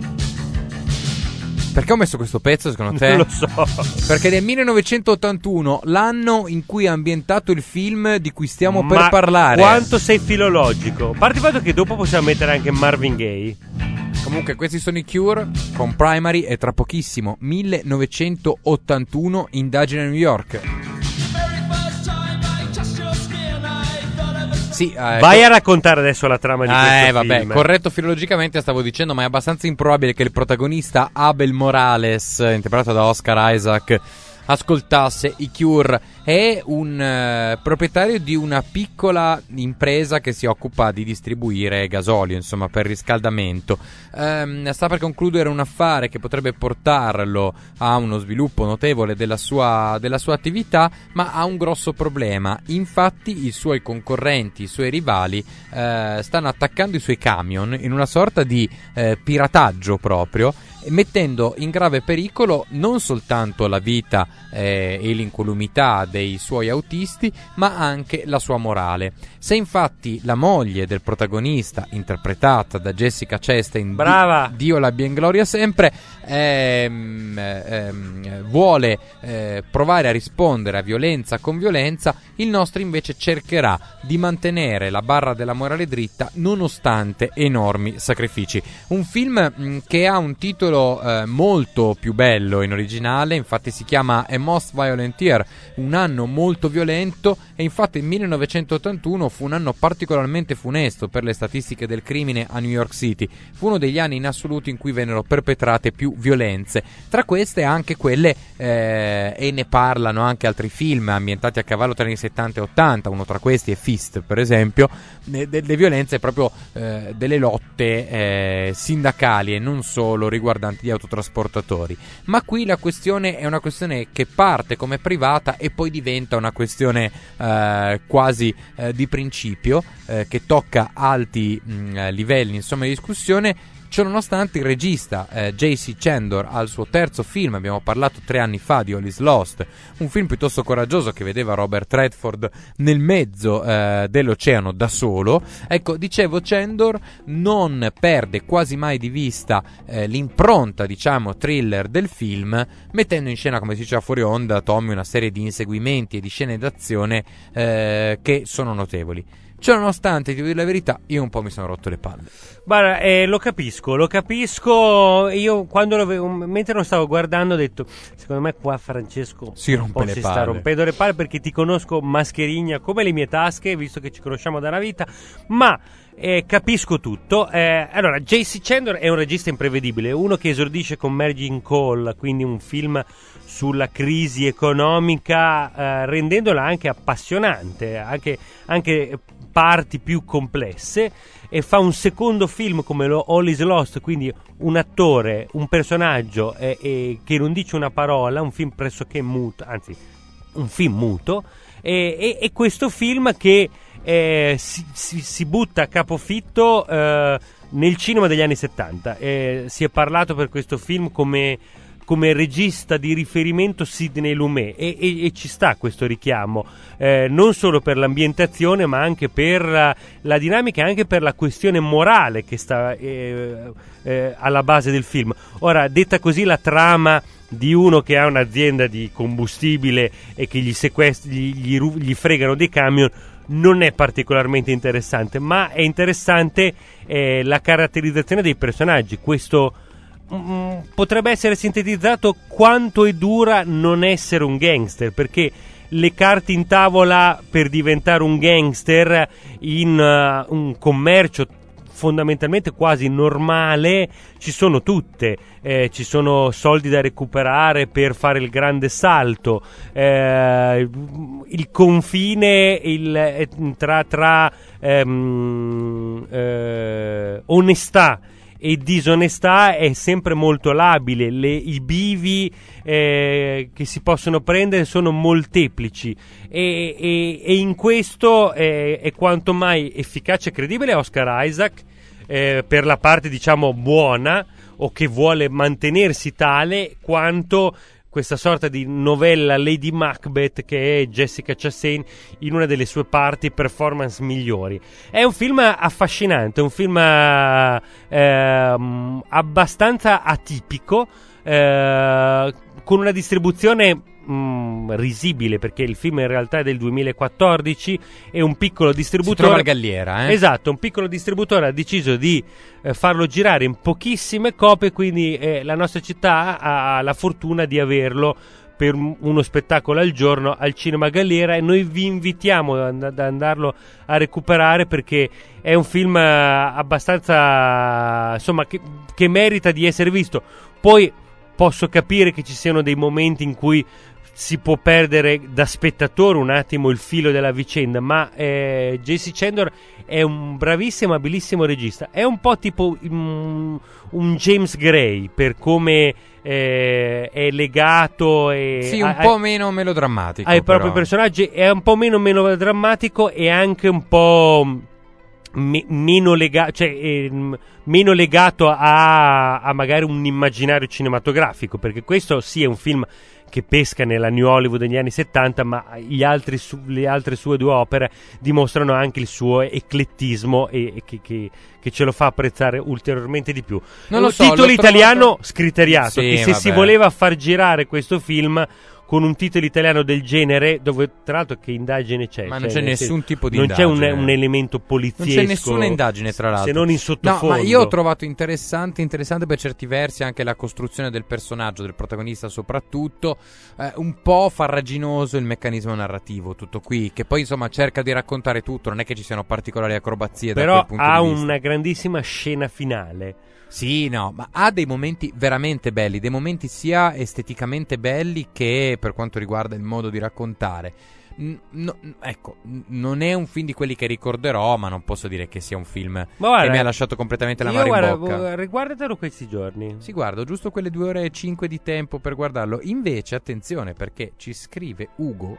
Perché ho messo questo pezzo, secondo te? Non lo so. Perché nel millenovecentottantuno, l'anno in cui è ambientato il film di cui stiamo per Ma parlare. quanto sei filologico. A parte il fatto che dopo possiamo mettere anche Marvin Gaye. Comunque, questi sono i Cure con Primary e tra pochissimo, millenovecentottantuno, indagine a New York. Sì, eh, Vai a raccontare adesso la trama di Ah, questo eh, vabbè, film. corretto filologicamente stavo dicendo, ma è abbastanza improbabile che il protagonista Abel Morales, interpretato da Oscar Isaac, ascoltasse i Cure. È un eh, proprietario di una piccola impresa che si occupa di distribuire gasolio, insomma, per riscaldamento. Ehm, sta per concludere un affare che potrebbe portarlo a uno sviluppo notevole della sua, della sua attività, ma ha un grosso problema. Infatti i suoi concorrenti, i suoi rivali eh, stanno attaccando i suoi camion in una sorta di eh, pirataggio proprio, mettendo in grave pericolo non soltanto la vita eh, e l'incolumità dei suoi autisti, ma anche la sua morale. Se infatti la moglie del protagonista, interpretata da Jessica Chastain, brava, Di- Dio l'abbia in gloria sempre, ehm, ehm, vuole eh, provare a rispondere a violenza con violenza, il nostro invece cercherà di mantenere la barra della morale dritta nonostante enormi sacrifici. Un film mh, che ha un titolo eh, molto più bello in originale, infatti si chiama A Most Violent Year, un anno molto violento, e infatti il millenovecentottantuno fu un anno particolarmente funesto per le statistiche del crimine a New York City. Fu uno degli anni in assoluto in cui vennero perpetrate più violenze, tra queste anche quelle eh, e ne parlano anche altri film ambientati a cavallo tra gli settanta e ottanta, uno tra questi è Fist per esempio, delle de violenze proprio eh, delle lotte eh, sindacali e non solo riguardanti gli autotrasportatori. Ma qui la questione è una questione che parte come privata e poi diventa una questione eh, quasi eh, di principio, eh, che tocca alti mh, livelli insomma di discussione. Ciononostante il regista eh, J C Chandor al suo terzo film, abbiamo parlato tre anni fa di All Is Lost, un film piuttosto coraggioso che vedeva Robert Redford nel mezzo eh, dell'oceano da solo. Ecco, dicevo, Chandor non perde quasi mai di vista eh, l'impronta, diciamo, thriller del film, mettendo in scena, come si diceva fuori onda, Tommy, una serie di inseguimenti e di scene d'azione eh, che sono notevoli. Ciononostante, ti devo dire la verità, io un po' mi sono rotto le palle. Guarda, eh, lo capisco, lo capisco. Io quando lo vedo, mentre lo stavo guardando, ho detto: secondo me qua Francesco si rompe un po' le si palle. sta rompendo le palle, perché ti conosco mascherigna come le mie tasche, visto che ci conosciamo da una vita. Ma eh, capisco tutto. Eh, allora, J C Chandor è un regista imprevedibile, uno che esordisce con Margin Call, quindi un film sulla crisi economica, eh, rendendola anche appassionante, anche, anche parti più complesse, e fa un secondo film come lo All Is Lost, quindi un attore, un personaggio eh, eh, che non dice una parola, un film pressoché muto, anzi un film muto, e, e, e questo film che eh, si, si, si butta a capofitto eh, nel cinema degli anni settanta. Eh, si è parlato per questo film come come regista di riferimento Sidney Lumet, e, e, e ci sta questo richiamo, eh, non solo per l'ambientazione ma anche per la, la dinamica e anche per la questione morale che sta eh, eh, alla base del film. Ora, detta così, la trama di uno che ha un'azienda di combustibile e che gli sequestri, gli, gli, gli fregano dei camion, non è particolarmente interessante, ma è interessante eh, la caratterizzazione dei personaggi. Questo mm, potrebbe essere sintetizzato quanto è dura non essere un gangster, perché le carte in tavola per diventare un gangster in uh, un commercio fondamentalmente quasi normale ci sono tutte, eh, ci sono soldi da recuperare per fare il grande salto, eh, il confine il, tra, tra ehm, eh, onestà e disonestà è sempre molto labile, le, i bivi eh, che si possono prendere sono molteplici e, e, e in questo è, è quanto mai efficace e credibile Oscar Isaac eh, per la parte diciamo buona o che vuole mantenersi tale, quanto questa sorta di novella Lady Macbeth che è Jessica Chastain in una delle sue parti performance migliori. È un film affascinante, un film eh, abbastanza atipico, eh, con una distribuzione mh, risibile, perché il film in realtà è del duemilaquattordici e un piccolo distributore, si trova al Galliera, eh? Esatto, un piccolo distributore ha deciso di eh, farlo girare in pochissime copie, quindi eh, la nostra città ha, ha la fortuna di averlo per uno spettacolo al giorno al Cinema Galliera, e noi vi invitiamo ad andarlo a recuperare, perché è un film abbastanza insomma che, che merita di essere visto. Poi posso capire che ci siano dei momenti in cui si può perdere da spettatore un attimo il filo della vicenda, ma eh, J C Chandor è un bravissimo, abilissimo regista. È un po' tipo um, un James Gray per come eh, è legato e sì, un a, po' a, meno melodrammatico ai però. propri personaggi, è un po' meno melodrammatico e anche un po' me, meno legato, cioè eh, meno legato a, a magari un immaginario cinematografico, perché questo sì è un film che pesca nella New Hollywood degli anni settanta, ma gli altri su, le altre sue due opere dimostrano anche il suo eclettismo e, e che, che, che ce lo fa apprezzare ulteriormente di più. Non lo un so, titolo l'ho italiano trovato... scriteriato, sì, che se vabbè. si voleva far girare questo film con un titolo italiano del genere, dove tra l'altro che indagine c'è? Ma non cioè, c'è nessun senso, tipo di non indagine. c'è un, un elemento poliziesco, non c'è nessuna indagine tra l'altro, se non in sottofondo. No, ma io ho trovato interessante interessante per certi versi anche la costruzione del personaggio, del protagonista soprattutto, eh, un po' farraginoso il meccanismo narrativo, tutto qui, che poi insomma cerca di raccontare tutto, non è che ci siano particolari acrobazie però da quel punto ha di vista. una grandissima scena finale. Sì, no, ma ha dei momenti veramente belli, dei momenti sia esteticamente belli che per quanto riguarda il modo di raccontare. No, ecco, non è un film di quelli che ricorderò, ma non posso dire che sia un film guarda, che mi ha lasciato completamente la mano guarda, in bocca. Riguardatelo questi giorni. Sì, guardo giusto quelle due ore e cinque di tempo per guardarlo. Invece, attenzione, perché ci scrive Ugo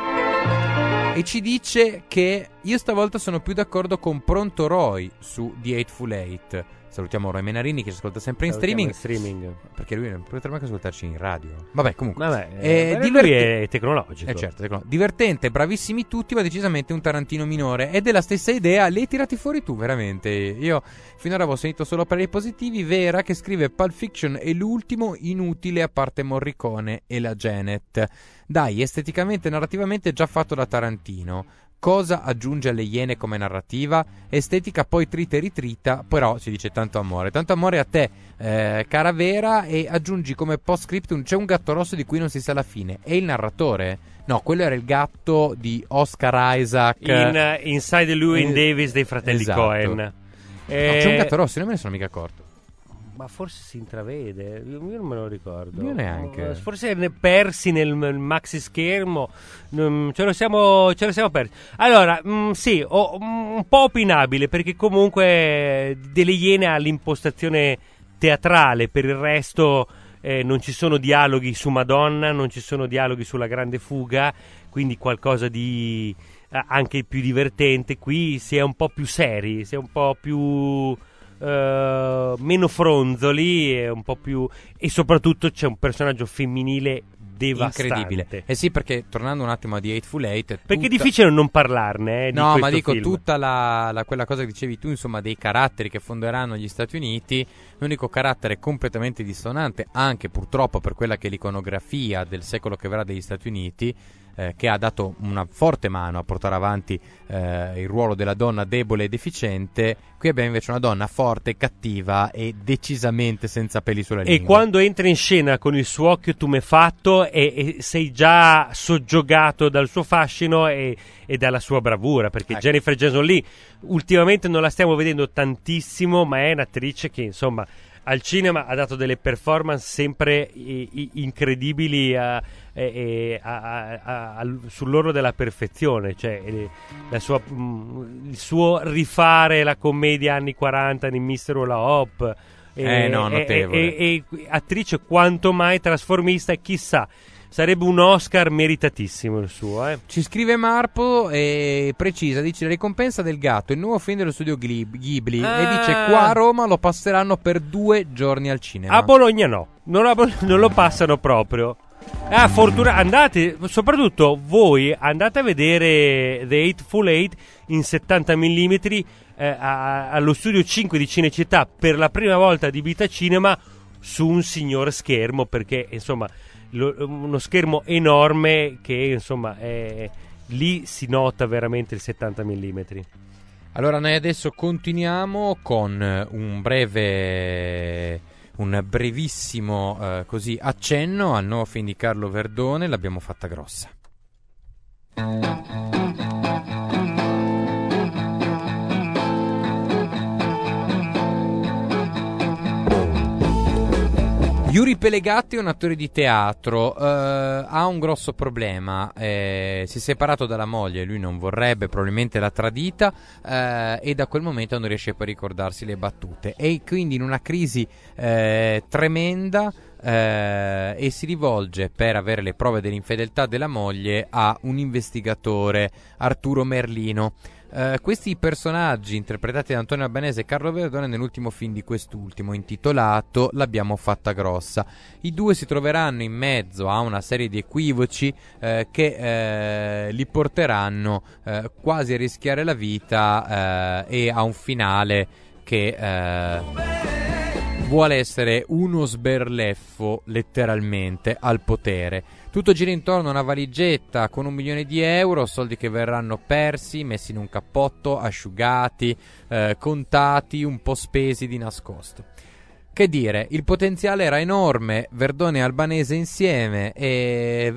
e ci dice che io stavolta sono più d'accordo con Pronto Roy su The Hateful Eight. Salutiamo Roy Menarini che ci ascolta sempre in streaming, streaming perché lui potrebbe anche ascoltarci in radio. Vabbè, comunque Vabbè, eh, eh, divert- lui è tecnologico. eh, certo, tecno- divertente, bravissimi tutti, ma decisamente un Tarantino minore. Ed è la stessa idea, li hai tirati fuori tu veramente. Io finora avevo sentito solo pareri positivi. Vera che scrive Pulp Fiction è l'ultimo inutile a parte Morricone e la Janet. Dai, esteticamente e narrativamente già fatto da Tarantino. Cosa aggiunge alle Iene come narrativa? Estetica poi trita e ritrita, però si dice tanto amore. Tanto amore a te, eh, cara Vera, e aggiungi come post scriptum c'è un gatto rosso di cui non si sa la fine. È il narratore? No, quello era il gatto di Oscar Isaac. In uh, Inside Llewyn in... Davis dei fratelli esatto. Coen. Eh... No, c'è un gatto rosso, io non me ne sono mica accorto. Ma forse si intravede, io non me lo ricordo. Io neanche. Forse ne persi nel, nel maxi schermo, mm, ce lo siamo, ce lo siamo persi. Allora, mm, sì, oh, un po' opinabile, perché comunque delle Iene ha l'impostazione teatrale, per il resto eh, non ci sono dialoghi su Madonna, non ci sono dialoghi sulla grande fuga, quindi qualcosa di eh, anche più divertente. Qui si è un po' più seri, si è un po' più... Uh, meno fronzoli e un po' più, e soprattutto c'è un personaggio femminile devastante, incredibile. Eh sì, perché tornando un attimo a The Hateful Eight, perché tutta... è difficile non parlarne eh, no di ma dico film. Tutta la, la, quella cosa che dicevi tu, insomma, dei caratteri che fonderanno gli Stati Uniti, l'unico carattere completamente dissonante, anche purtroppo per quella che è l'iconografia del secolo che verrà degli Stati Uniti, eh, che ha dato una forte mano a portare avanti eh, il ruolo della donna debole e deficiente. Qui abbiamo invece una donna forte, cattiva e decisamente senza peli sulla lingua. E quando entra in scena con il suo occhio tumefatto e, e sei già soggiogato dal suo fascino e, e dalla sua bravura, perché ecco. Jennifer Jason Leigh ultimamente non la stiamo vedendo tantissimo, ma è un'attrice che insomma al cinema ha dato delle performance sempre i, i, incredibili a, a, a, a, a, sull'orlo della perfezione, cioè la sua, il suo rifare la commedia anni quaranta di mister Hula Hoop, eh, no, notevole. E, e, e attrice quanto mai trasformista, e chissà, sarebbe un Oscar meritatissimo il suo, eh. Ci scrive Marpo e precisa, dice: la ricompensa del gatto, il nuovo film dello studio Ghibli, ah. e dice qua a Roma lo passeranno per due giorni al cinema. A Bologna no, non, a Bologna, non lo passano proprio. Ah, fortuna, andate, soprattutto voi andate a vedere The Hateful Eight in settanta millimetri eh, a, allo studio cinque di Cinecittà per la prima volta di vita cinema su un signor schermo, perché insomma Lo, uno schermo enorme che insomma è, lì si nota veramente il settanta millimetri. Allora noi adesso continuiamo con un breve un brevissimo eh, così accenno al nuovo film di Carlo Verdone, L'abbiamo fatta grossa. Yuri Pelegatti è un attore di teatro, eh, ha un grosso problema, eh, si è separato dalla moglie, lui non vorrebbe, probabilmente l'ha tradita, eh, e da quel momento non riesce poi a ricordarsi le battute, e quindi in una crisi eh, tremenda eh, e si rivolge per avere le prove dell'infedeltà della moglie a un investigatore, Arturo Merlino. Uh, questi personaggi interpretati da Antonio Albanese e Carlo Verdone nell'ultimo film di quest'ultimo, intitolato L'abbiamo fatta grossa. I due si troveranno in mezzo a una serie di equivoci uh, che uh, li porteranno uh, quasi a rischiare la vita uh, e a un finale che uh, vuole essere uno sberleffo letteralmente al potere. Tutto gira intorno a una valigetta con un milione di euro, soldi che verranno persi, messi in un cappotto, asciugati, eh, contati, un po' spesi di nascosto. Che dire, il potenziale era enorme, Verdone e Albanese insieme, e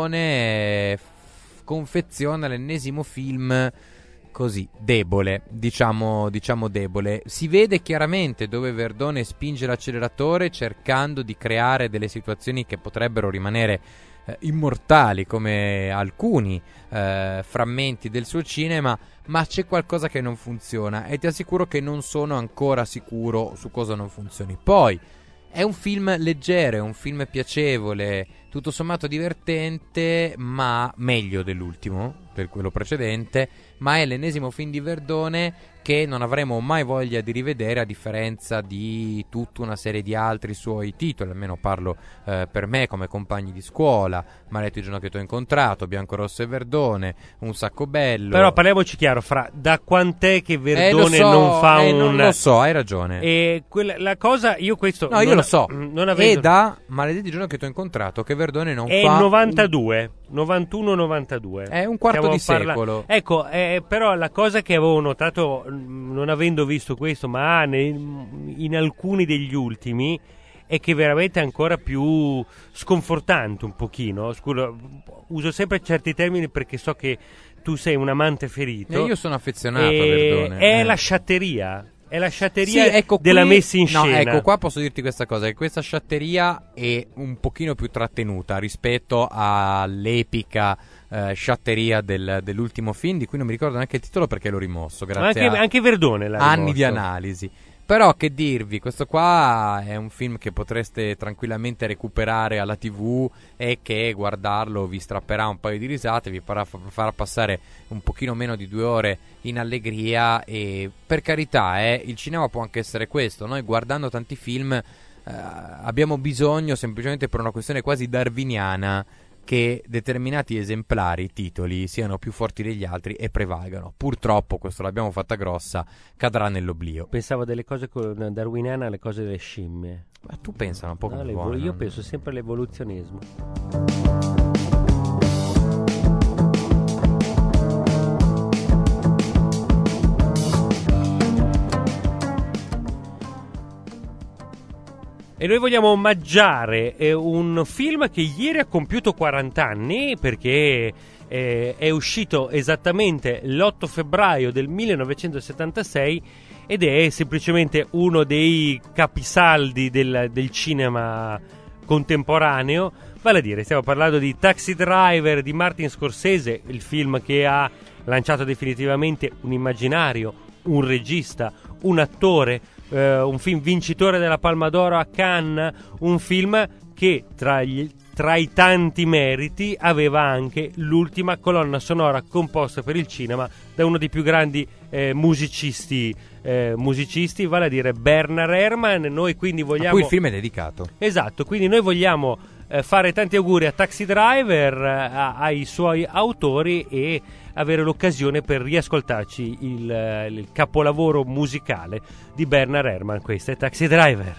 Verdone f- confeziona l'ennesimo film così, debole, diciamo, diciamo debole. Si vede chiaramente dove Verdone spinge l'acceleratore cercando di creare delle situazioni che potrebbero rimanere eh, immortali, come alcuni eh, frammenti del suo cinema, ma c'è qualcosa che non funziona e ti assicuro che non sono ancora sicuro su cosa non funzioni. Poi è un film leggero, è un film piacevole, tutto sommato divertente, ma meglio dell'ultimo, per quello precedente, ma è l'ennesimo film di Verdone che non avremo mai voglia di rivedere, a differenza di tutta una serie di altri suoi titoli, almeno parlo eh, per me, come Compagni di scuola, Maledetto il giorno che t'ho incontrato, Bianco, Rosso e Verdone, Un sacco bello. Però parliamoci chiaro, Fra, da quant'è che Verdone eh, so, non fa eh, un... non lo so, hai ragione. E quella, la cosa, io questo... No, io lo so, non avendo... è da Maledetto il giorno che t'ho incontrato che Verdone non è fa... È novantadue, novantuno novantadue. È un quarto Stiamo di parla... secolo. Ecco, eh, però la cosa che avevo notato, non avendo visto questo, ma nei, in alcuni degli ultimi, è che veramente è ancora più sconfortante un pochino. Scusa, uso sempre certi termini perché so che tu sei un amante ferito. E io sono affezionato a Verdone. È eh. la sciatteria. È la sciatteria sì, ecco della qui, messa in no, scena. Ecco, qua posso dirti questa cosa, che questa sciatteria è un pochino più trattenuta rispetto all'epica eh, sciatteria del, dell'ultimo film, di cui non mi ricordo neanche il titolo perché l'ho rimosso, grazie anche, a anche Verdone l'ha anni rimosso. di analisi. Però che dirvi, questo qua è un film che potreste tranquillamente recuperare alla tivù e che guardarlo vi strapperà un paio di risate, vi farà, farà passare un pochino meno di due ore in allegria. E per carità, eh, il cinema può anche essere questo. Noi guardando tanti film eh, abbiamo bisogno, semplicemente per una questione quasi darwiniana, che determinati esemplari, titoli, siano più forti degli altri e prevalgano. Purtroppo, questo L'abbiamo fatta grossa, cadrà nell'oblio. Pensavo delle cose con darwiniana alle cose delle scimmie. Ma tu pensa un po' come no, vuoi. Io non... penso sempre all'evoluzionismo. E noi vogliamo omaggiare eh, un film che ieri ha compiuto quaranta anni, perché eh, è uscito esattamente l'otto febbraio del millenovecentosettantasei ed è semplicemente uno dei capisaldi del, del cinema contemporaneo. Vale a dire, stiamo parlando di Taxi Driver di Martin Scorsese, il film che ha lanciato definitivamente un immaginario, un regista, un attore, Uh, un film vincitore della Palma d'Oro a Cannes, un film che tra, gli, tra i tanti meriti aveva anche l'ultima colonna sonora composta per il cinema da uno dei più grandi eh, musicisti, eh, musicisti, vale a dire Bernard Herrmann. Noi quindi vogliamo... A cui il film è dedicato. Esatto, quindi noi vogliamo eh, fare tanti auguri a Taxi Driver, eh, a, ai suoi autori e avere l'occasione per riascoltarci il, il capolavoro musicale di Bernard Herrmann. Questo è Taxi Driver.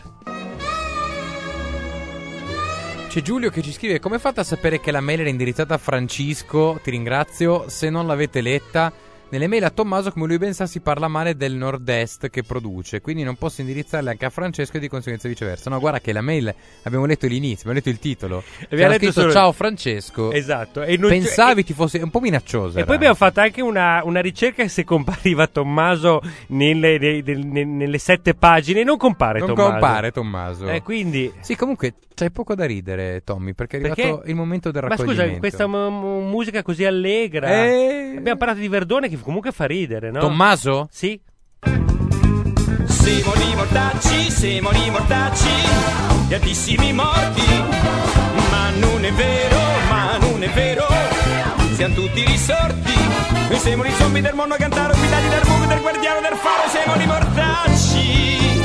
C'è Giulio che ci scrive: come fate a sapere che la mail era indirizzata a Francisco? Ti ringrazio. Se non l'avete letta, nelle mail a Tommaso, come lui ben sa, si parla male del nord-est che produce, quindi non posso indirizzarle anche a Francesco e di conseguenza viceversa. No, guarda che la mail, abbiamo letto l'inizio, abbiamo letto il titolo, abbiamo letto scritto solo... ciao Francesco. Esatto. E non... pensavi e... ti fosse un po' minacciosa. E era. Poi abbiamo fatto anche una, una ricerca se compariva Tommaso nelle, nelle, nelle, nelle sette pagine. Non compare non Tommaso. Non compare Tommaso. Eh, quindi... Sì, comunque c'hai poco da ridere, Tommy, perché è arrivato perché? il momento del raccoglimento. Ma scusa, questa m- musica così allegra. E... abbiamo parlato di Verdone che comunque fa ridere, no? Tommaso? Sì. Siamo i mortacci, siamo i mortacci, gli altissimi morti. Ma non è vero, ma non è vero, siamo tutti risorti. Noi siamo i zombie del mondo a cantare, guidati dal buco del guardiano del faro, siamo i mortacci.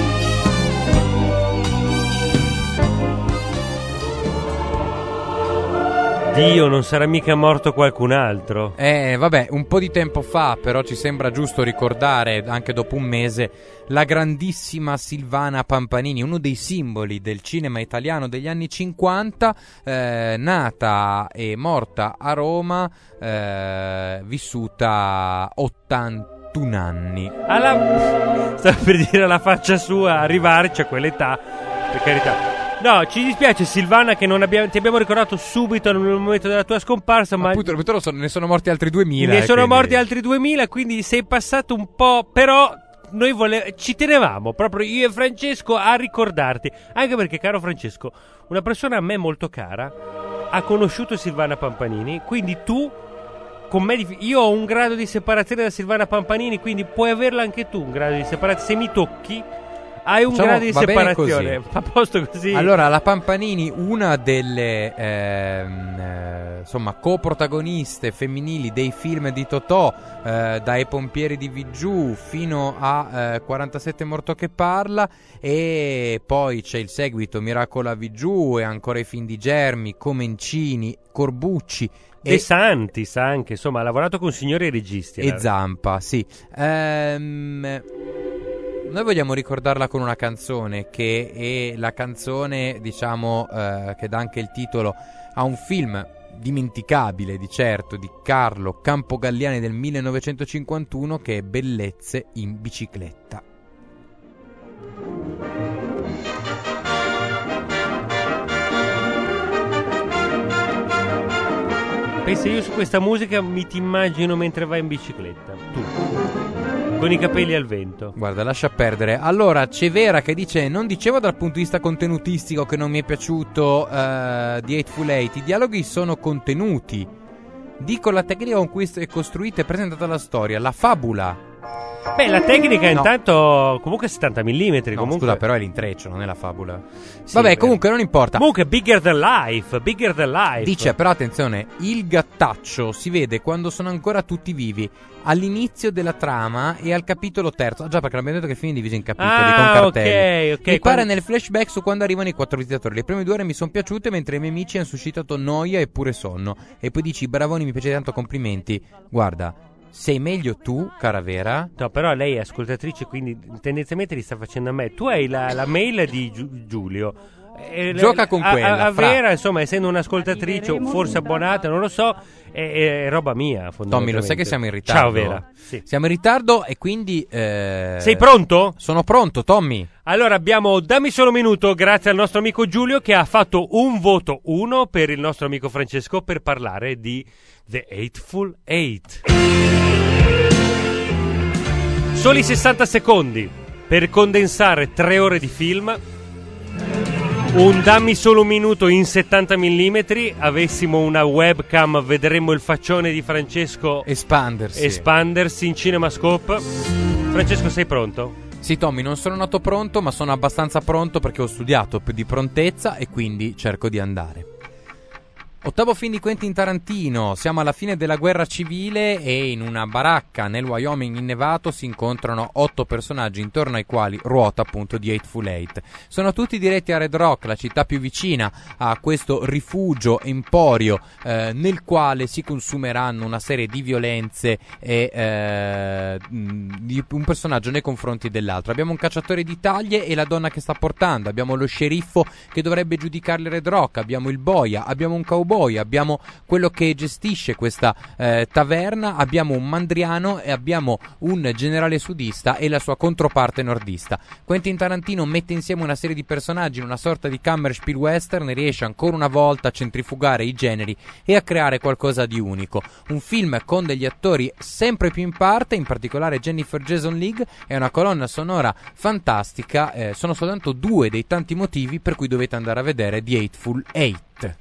Dio, non sarà mica morto qualcun altro? Eh, vabbè, un po' di tempo fa, però ci sembra giusto ricordare, anche dopo un mese, la grandissima Silvana Pampanini, uno dei simboli del cinema italiano degli anni cinquanta, eh, nata e morta a Roma, eh, vissuta ottantuno anni. Alla... stavo per dire alla faccia sua, arrivarci a quell'età, per carità. No, ci dispiace Silvana che non abbiamo, ti abbiamo ricordato subito nel momento della tua scomparsa, ma appunto, appunto sono, ne sono morti altri duemila. Ne eh, sono quindi... morti altri duemila, quindi sei passato un po', però noi vole... ci tenevamo proprio io e Francesco a ricordarti, anche perché, caro Francesco, una persona a me molto cara ha conosciuto Silvana Pampanini, quindi tu con me dif... io ho un grado di separazione da Silvana Pampanini, quindi puoi averla anche tu un grado di separazione, se mi tocchi hai un diciamo, grado di separazione. A posto così. Allora, la Pampanini, una delle ehm, eh, insomma coprotagoniste femminili dei film di Totò, eh, dai Pompieri di Vigiù fino a eh, quarantasette Morto che parla, e poi c'è il seguito Miracolo a Vigiù e ancora i film di Germi, Comencini, Corbucci. De Santis anche, insomma, ha lavorato con signori registi. E Zampa, sì. Ehm... Noi vogliamo ricordarla con una canzone che è la canzone, diciamo, eh, che dà anche il titolo a un film dimenticabile, di certo, di Carlo Campogalliani del millenovecentocinquantuno, che è Bellezze in bicicletta. Pensa, io su questa musica mi ti immagino mentre vai in bicicletta, tu, con i capelli al vento. Guarda, lascia perdere. Allora, c'è Vera che dice: non dicevo dal punto di vista contenutistico che non mi è piaciuto uh, The Hateful Eight. I dialoghi sono contenuti. Dico la tecnica con cui è costruita e presentata la storia, la fabula. Beh, la tecnica no. intanto comunque settanta millimetri. No, comunque... scusa, però è l'intreccio, non è la fabula. Sì, Vabbè, beh. comunque non importa. Comunque bigger than life, bigger than life. Dice, però attenzione, il gattaccio si vede quando sono ancora tutti vivi, all'inizio della trama e al capitolo terzo. Ah già, perché l'abbiamo detto che il film è diviso in capitoli, ah, con cartelli. ok, ok. Mi quando... pare nel flashback su quando arrivano i quattro visitatori. Le prime due ore mi sono piaciute, mentre i miei amici hanno suscitato noia e pure sonno. E poi dici, bravoni, mi piace tanto, complimenti. Guarda, sei meglio tu, cara Vera. No, però lei è ascoltatrice, quindi tendenzialmente li sta facendo a me. Tu hai la, la mail di Giu- Giulio. Eh, Gioca con a, quella, a, a fra. Vera, insomma, essendo un'ascoltatrice o forse abbonata, non lo so, è, è roba mia, Tommy, lo sai che siamo in ritardo? Ciao Vera. Sì. Siamo in ritardo e quindi eh... Sei pronto? Sono pronto, Tommy. Allora abbiamo Dammi solo un minuto, grazie al nostro amico Giulio che ha fatto un voto uno per il nostro amico Francesco per parlare di The Eightful Eight. Soli sessanta secondi per condensare tre ore di film. Un dammi solo un minuto in settanta millimetri. Avessimo una webcam, vedremmo il faccione di Francesco espandersi, espandersi in CinemaScope. Francesco, sei pronto? Sì, Tommy, non sono nato pronto, ma sono abbastanza pronto perché ho studiato più di prontezza e quindi cerco di andare. Ottavo film di Quentin Tarantino, siamo alla fine della guerra civile e in una baracca nel Wyoming innevato si incontrano otto personaggi intorno ai quali ruota appunto The Eightful Eight. Sono tutti diretti a Red Rock, la città più vicina a questo rifugio emporio eh, nel quale si consumeranno una serie di violenze e eh, di un personaggio nei confronti dell'altro. Abbiamo un cacciatore di taglie e la donna che sta portando, abbiamo lo sceriffo che dovrebbe giudicarle Red Rock, abbiamo il boia, abbiamo un cowboy, abbiamo quello che gestisce questa eh, taverna, abbiamo un mandriano e abbiamo un generale sudista e la sua controparte nordista. Quentin Tarantino mette insieme una serie di personaggi in una sorta di Kammerspiel western e riesce ancora una volta a centrifugare i generi e a creare qualcosa di unico. Un film con degli attori sempre più in parte, in particolare Jennifer Jason Leigh, e una colonna sonora fantastica. Eh, sono soltanto due dei tanti motivi per cui dovete andare a vedere The Eightful Eight.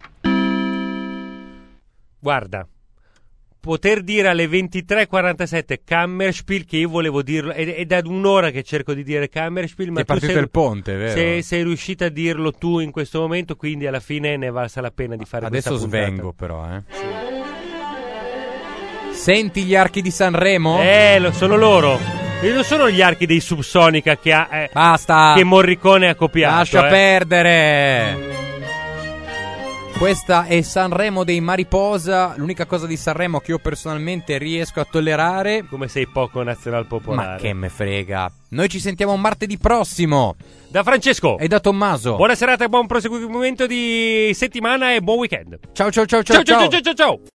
Guarda, poter dire alle ventitré e quarantasette Kammerspiel, che io volevo dirlo, ed è da un'ora che cerco di dire Kammerspiel, ma è partito sei, il ponte, vero? Sei, sei riuscita a dirlo tu in questo momento, quindi alla fine ne è valsa la pena di fare adesso questa puntata. Svengo però, eh. Sì. Senti gli archi di Sanremo? Eh, lo sono loro. E non sono gli archi dei Subsonica che ha eh, Basta. che Morricone ha copiato. Lascia eh. perdere. Questa è Sanremo dei Mariposa, l'unica cosa di Sanremo che io personalmente riesco a tollerare. Come sei poco nazional popolare. Ma che me frega. Noi ci sentiamo martedì prossimo. Da Francesco e da Tommaso. Buona serata e buon proseguimento di settimana e buon weekend. Ciao ciao ciao ciao ciao ciao ciao ciao ciao.